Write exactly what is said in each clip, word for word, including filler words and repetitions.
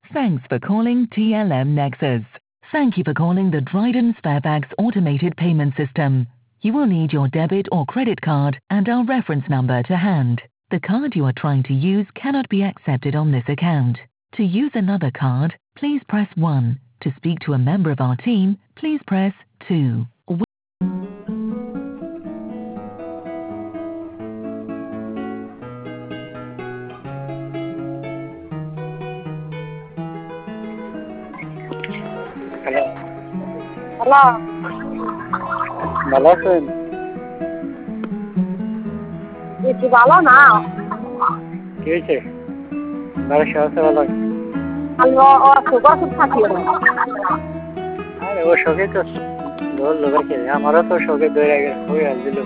Thanks for calling T L M Nexus. Thank you for calling the Dryden Sparebags automated payment system. You will need your debit or credit card and our reference number to hand. The card you are trying to use cannot be accepted on this account. To use another card, please press one. To speak to a member of our team, please press two. Hello, hello, ভালো আছেন? বেশি ভালো না। কি হয়েছে? বাড়ির সবাই ভালো? আমি অসুখ অসুখ থাকি। আরে ও শোকে তো ধরলো নাকি? আমারও তো শোকে ধরে হয়ে আসছিল।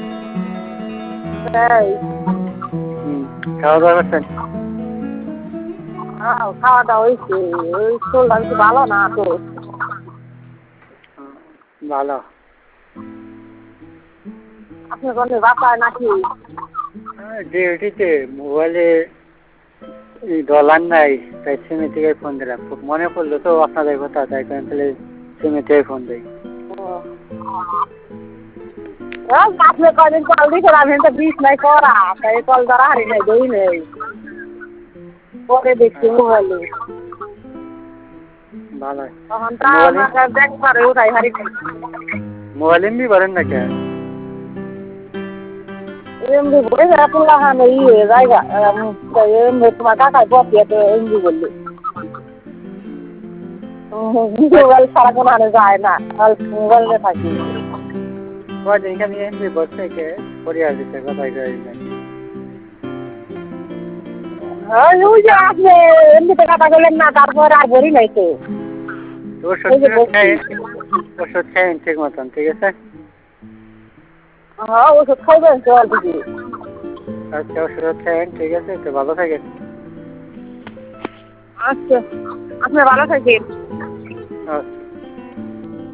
তাই হুম, খাওয়া দাওয়া করছেন? হ্যাঁ, খাওয়া দাওয়া হয়েছে। ওই শরীরটা বেশি ভালো না তো। ভালো। আপনি কোনো বাসায় নাকি? ডিউটিতে মোবাইলে ডলার নাই, তাই সিমে থেকে ফোন দিলাম। মনে পড়লো তো আপনাদের কথা, তাই কারণ তাহলে সিমে থেকে ফোন দিই। আপনি কদিন কল দিয়েছেন, আমি তো বিষ নাই করা, তাই কল ধরা হারি নাই, দেই নেই। পরে দেখছি মোবাইলে। ভালো। তখন তা আমাকে দেখবার উঠাই হারি নাই। মোবাইল এমবি করেন না কেন? এমনি বলে পুলা হানে ইয়ে জায়গা এমনি তোমার কাকায় বসিয়ে তো এমনি বললি মোবাইল সারাক্ষণ হানে যায় না, মোবাইলে থাকি। কদিন খালি এমবি বসে কে পরিবার দিতে কথাই কই না। ওই যে আপনি এমনিতে কথা বললেন না, তারপর আর বলি নাই তো। ওষুধ খাই, ওষুধ খাইন ঠিক মতন, ঠিক আছে? হ্যাঁ, ওষুধ খাইবেন চল দিদি। আচ্ছা, ওষুধ খাইন, ঠিক আছে? তো ভালো থাকেন। আচ্ছা, আপনি ভালো থাকেন। আচ্ছা।